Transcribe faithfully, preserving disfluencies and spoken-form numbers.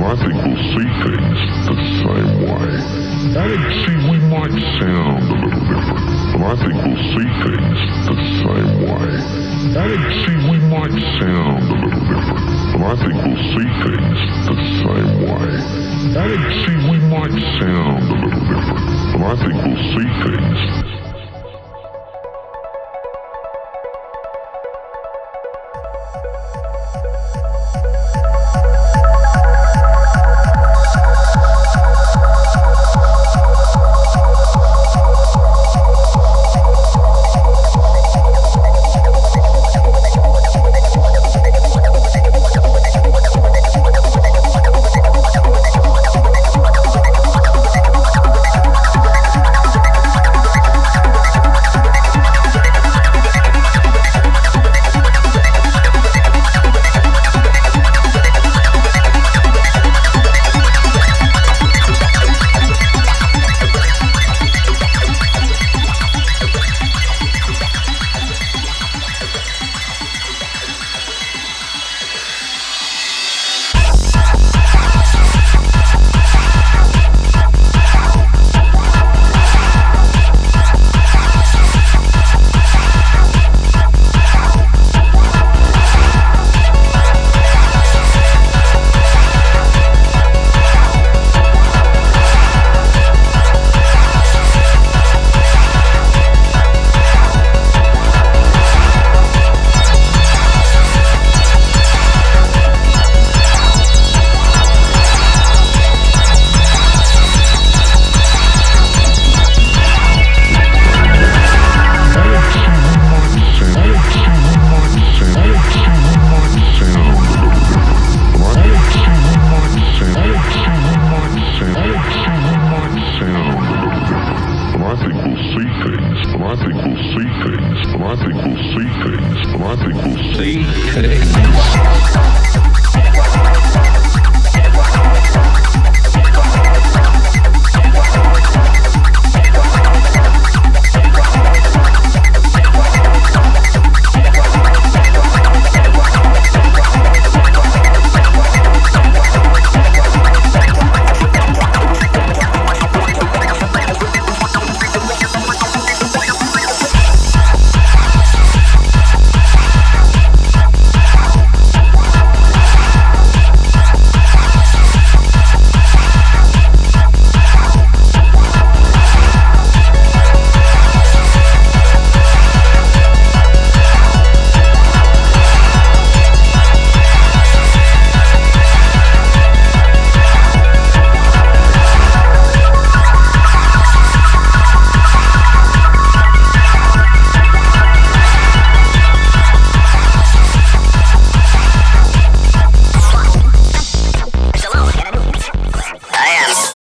I think we'll see things the same way. See, we might sound a little different, but I think we'll see things the same way. See, we might sound a little different, but I think we'll see things the same way. See, we might sound a little different, but I think we'll see things I think we'll see things, but I think we'll see things, but I think we'll see things, but I think we'll see things.